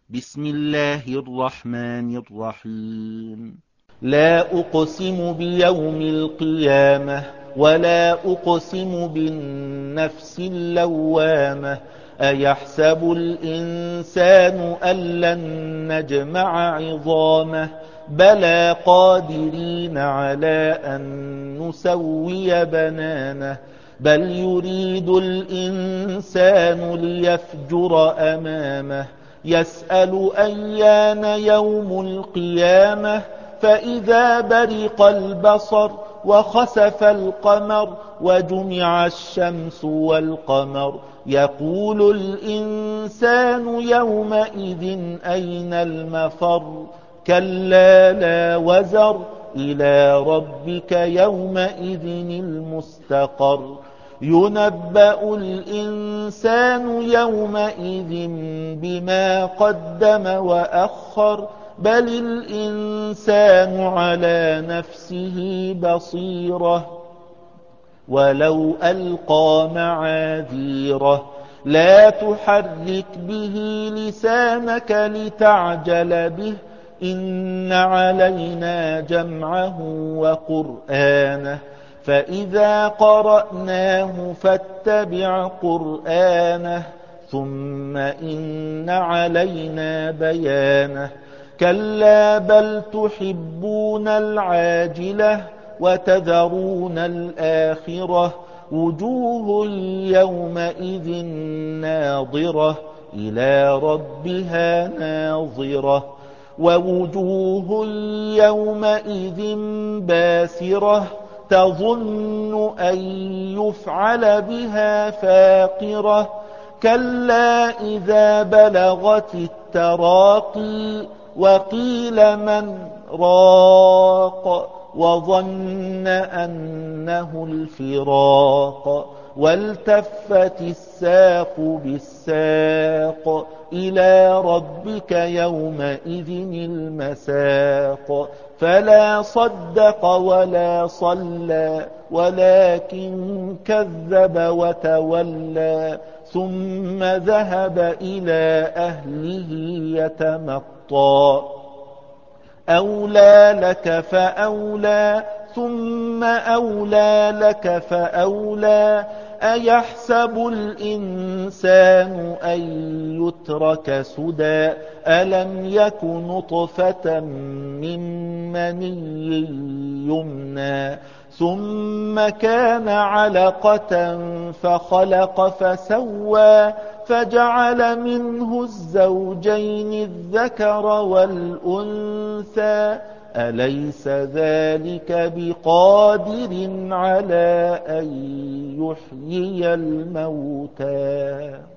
بسم الله الرحمن الرحيم. لا أقسم بيوم القيامة ولا أقسم بالنفس اللوامة. أيحسب الإنسان أن لن نجمع عظامه بلى قادرين على أن نسوي بنانه بل يريد الإنسان ليفجر أمامه يسأل أيان يوم القيامة فإذا برق البصر وخسف القمر وجمع الشمس والقمر يقول الإنسان يومئذ أين المفر كلا لا وزر إلى ربك يومئذ المستقر ينبأ الإنسان يومئذ بما قدم وأخر بل الإنسان على نفسه بصيرة ولو ألقى معاذيره لا تحرك به لسانك لتعجل به إن علينا جمعه وقرآنه فإذا قرأناه فاتبع قرآنه ثم إن علينا بيانه كلا بل تحبون العاجلة وتذرون الآخرة وجوه يومئذ ناظرة إلى ربها ناظرة ووجوه يومئذ باسرة تظن أن يفعل بها فاقرة كلا إذا بلغت التراقي وقيل من راق وظن أنه الفراق والتفت الساق بالساق إلى ربك يومئذ المساق فلا صدق ولا صلى ولكن كذب وتولى ثم ذهب إلى أهله يتمطى أولى لك فأولى ثم أولى لك فأولى أيحسب الإنسان أن يترك سدى ألم يك نطفة من مني يمنى ثم كان علقة فخلق فسوى فجعل منه الزوجين الذكر والأنثى أليس ذلك بقادر على أن يحيي الموتى